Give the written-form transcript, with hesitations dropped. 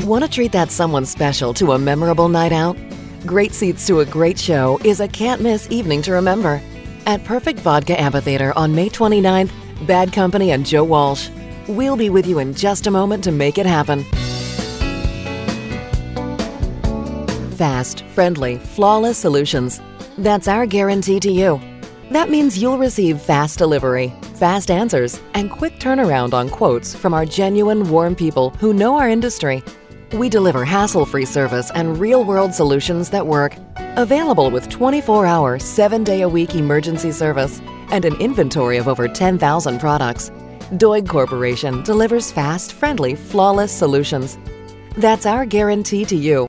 Want to treat that someone special to a memorable night out? Great seats to a great show is a can't-miss evening to remember. At Perfect Vodka Amphitheater on May 29th, Bad Company and Joe Walsh. We'll be with you in just a moment to make it happen. Fast, friendly, flawless solutions. That's our guarantee to you. That means you'll receive fast delivery, fast answers, and quick turnaround on quotes from our genuine, warm people who know our industry. We deliver hassle-free service and real-world solutions that work. Available with 24-hour, 7-day-a-week emergency service and an inventory of over 10,000 products. Doig Corporation delivers fast, friendly, flawless solutions. That's our guarantee to you.